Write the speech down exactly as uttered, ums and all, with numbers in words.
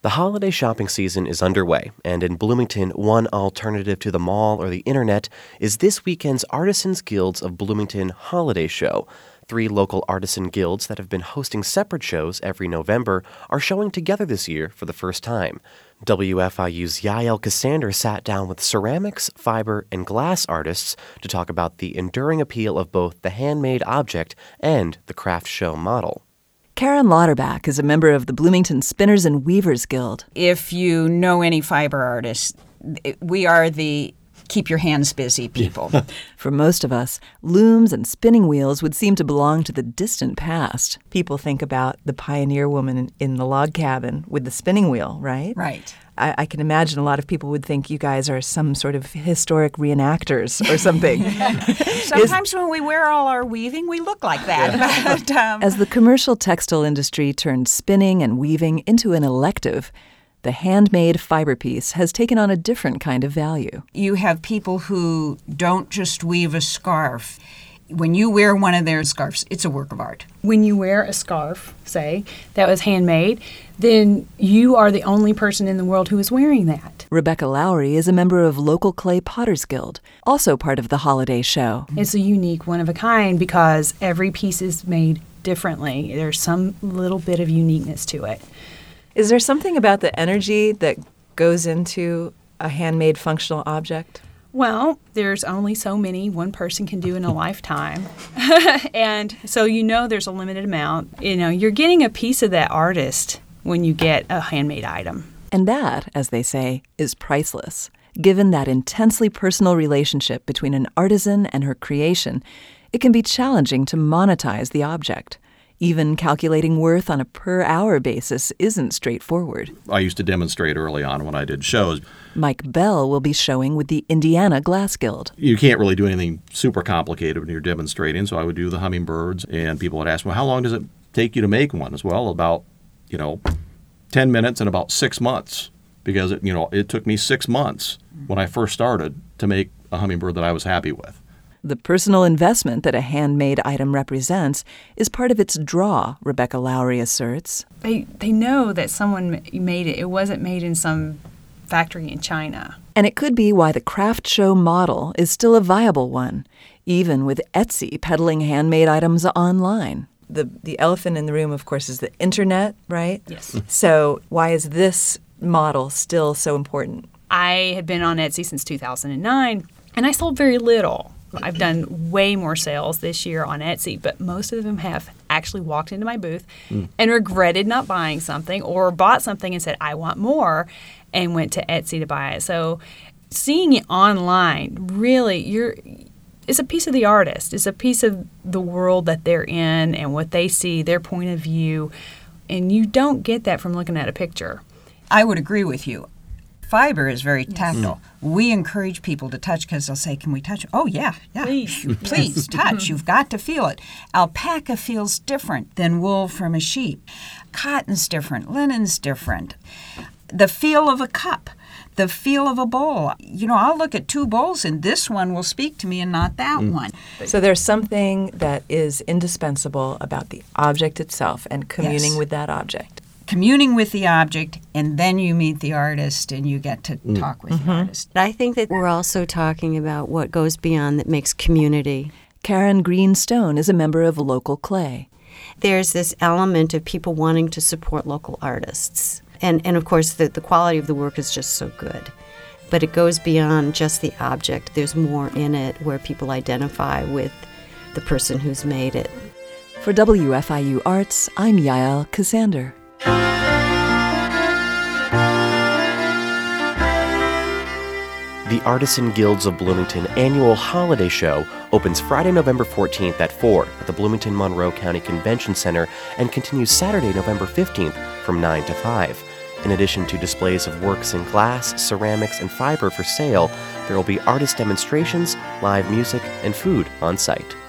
The holiday shopping season is underway, and in Bloomington, one alternative to the mall or the internet is this weekend's Artisans Guilds of Bloomington Holiday Show. Three local artisan guilds that have been hosting separate shows every November are showing together this year for the first time. W F I U's Yael Cassander sat down with ceramics, fiber, and glass artists to talk about the enduring appeal of both the handmade object and the craft show model. Karen Lauterbach is a member of the Bloomington Spinners and Weavers Guild. If you know any fiber artists, we are the keep your hands busy people. For most of us, looms and spinning wheels would seem to belong to the distant past. People think about the pioneer woman in the log cabin with the spinning wheel, right? Right. I, I can imagine a lot of people would think you guys are some sort of historic reenactors or something. Sometimes Is, when we wear all our weaving, we look like that. Yeah. But, um, As the commercial textile industry turned spinning and weaving into an elective, the handmade fiber piece has taken on a different kind of value. You have people who don't just weave a scarf. When you wear one of their scarves, it's a work of art. When you wear a scarf, say, that was handmade, then you are the only person in the world who is wearing that. Rebecca Lowry is a member of local Clay Potters Guild, also part of the holiday show. It's a unique one of a kind because every piece is made differently. There's some little bit of uniqueness to it. Is there something about the energy that goes into a handmade functional object? Well, there's only so many one person can do in a lifetime. And so you know there's a limited amount. You know, you're getting a piece of that artist when you get a handmade item. And that, as they say, is priceless. Given that intensely personal relationship between an artisan and her creation, it can be challenging to monetize the object. Even calculating worth on a per-hour basis isn't straightforward. I used to demonstrate early on when I did shows. Mike Bell will be showing with the Indiana Glass Guild. You can't really do anything super complicated when you're demonstrating, so I would do the hummingbirds, and people would ask, well, how long does it take you to make one? As well, about, you know, ten minutes and about six months, because, it, you know, it took me six months when I first started to make a hummingbird that I was happy with. The personal investment that a handmade item represents is part of its draw, Rebecca Lowry asserts. They they know that someone made it. It wasn't made in some factory in China. And it could be why the craft show model is still a viable one, even with Etsy peddling handmade items online. The the elephant in the room, of course, is the internet, right? Yes. So why is this model still so important? I had been on Etsy since two thousand nine, and I sold very little. I've done way more sales this year on Etsy, but most of them have actually walked into my booth mm. and regretted not buying something or bought something and said, I want more, and went to Etsy to buy it. So seeing it online, really, you're it's a piece of the artist. It's a piece of the world that they're in and what they see, their point of view, and you don't get that from looking at a picture. I would agree with you. Fiber is very tactile. Yes. We encourage people to touch because they'll say, can we touch it? Oh, yeah, yeah. Please. Please touch. You've got to feel it. Alpaca feels different than wool from a sheep. Cotton's different. Linen's different. The feel of a cup, the feel of a bowl. You know, I'll look at two bowls and this one will speak to me and not that mm. one. So there's something that is indispensable about the object itself and communing yes. with that object. Communing with the object, and then you meet the artist and you get to mm. talk with mm-hmm. the artist. I think that we're also talking about what goes beyond that makes community. Karen Greenstone is a member of Local Clay. There's this element of people wanting to support local artists. And, and of course, the, the quality of the work is just so good. But it goes beyond just the object. There's more in it where people identify with the person who's made it. For W F I U Arts, I'm Yael Cassander. The Artisan Guilds of Bloomington annual holiday show opens Friday, November fourteenth at four at the Bloomington Monroe County Convention Center and continues Saturday, November fifteenth from nine to five. In addition to displays of works in glass, ceramics, and fiber for sale, there will be artist demonstrations, live music, and food on site.